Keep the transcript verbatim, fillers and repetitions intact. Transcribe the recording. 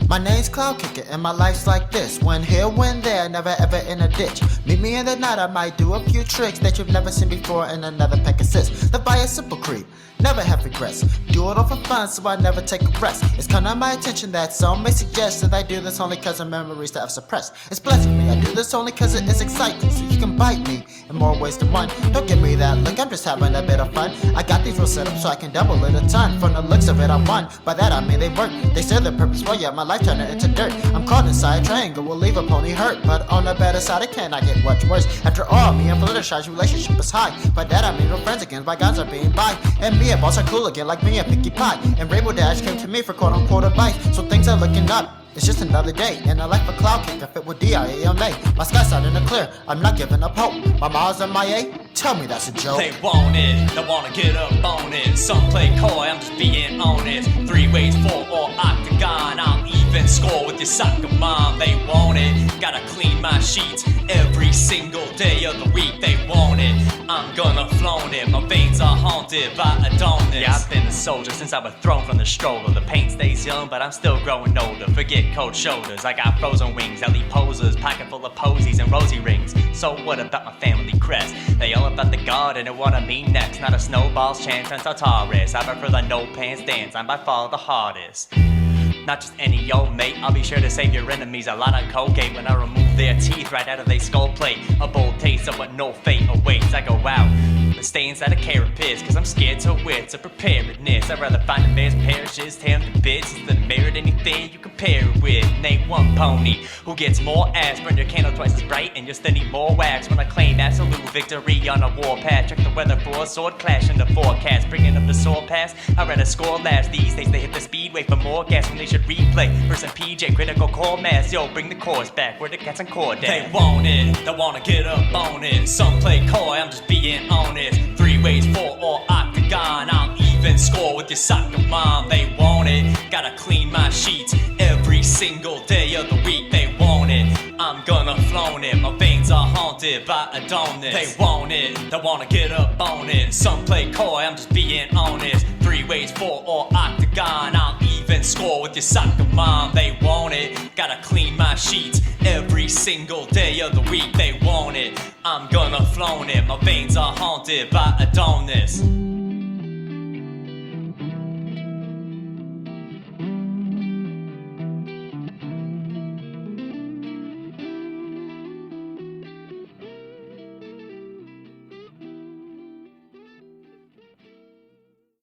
My name's Cloud Kicker and my life's like this. When here, when there, never ever in a ditch. Meet me in the night, I might do a few tricks that you've never seen before and another pack assist. The fire simple creep, never have regrets. Do it all for fun, so I never take a rest. It's kinda my attention that some may suggest that I do this only cause of memories that I've suppressed. It's blessing me, I do this only cause it is exciting, so you can bite me in more ways than one. Don't give me that look, I'm just having a bit of fun. I got these rules set up so I can double it a ton. From the looks of it, I won. By that I mean they work. They serve their purpose well, yeah, my life turned it into dirt. I'm caught inside a triangle, will leave a pony hurt. But on the better side, it cannot get much worse. After all, me and Fluttershy's relationship is high. By that I mean we're friends again, by guns are being by. And me and Boss are cool again, like me and Pinkie Pie. And Rainbow Dash came to me for quote unquote advice. So things are looking up. It's just another day, and I like a Cloud Kicker fit with D I A M A. My sky's out in the clear, I'm not giving up hope. My Mars M I A, tell me that's a joke. They want it, they wanna get up on it. Some play coy, I'm just being honest. Three ways, four or octagon, I'll even score with your soccer mom. They want it, gotta clean my sheets every single day of the week. They want it, I'm gonna flaunt it. My veins are haunted by Adonis. Yeah, I've been a soldier since I was thrown from the stroller. The paint stays young, but I'm still growing older. Forget cold shoulders, I got frozen wings, Ellie posers, pocket full of posies and rosy rings. So what about my family crest? They all about the garden and what I mean next. Not a snowball's chance and Tartarus. I prefer the no pants dance, I'm by far the hardest. Not just any old mate, I'll be sure to save your enemies a lot of Colgate when I remove their teeth right out of their skull plate. A bold taste of what no fate awaits. I go out, but stay inside a carapace, cause I'm scared to wits of preparedness. I'd rather find a bear's parishes, tear him to bits, than merit anything you compare it with. Name one pony who gets more ass, burn your candle twice as bright, and you'll still need more wax. When I claim absolute victory on a warpath, check the weather for a sword clash in the forecast. Bringing up the sword pass, I'd rather score last. These days they hit the speedway for more gas when they should replay. Versus P J, critical core mass, yo, bring the chorus back where the cats and core down. They want it, they wanna get up on it. Some play coy, I'm just being honest. Three ways, four or octagon, I'll even score with your soccer mom. They want it, gotta clean my sheets every single day of the week. They want it, I'm gonna flaunt it. My veins are haunted by Adonis. They want it, they wanna get up on it. Some play coy, I'm just being honest. Three ways, four or octagon, I'll even score with your soccer mom. They want it, gotta clean my sheets every single day of the week. They want it, I'm gonna flaunt it. My veins are haunted by Adonis.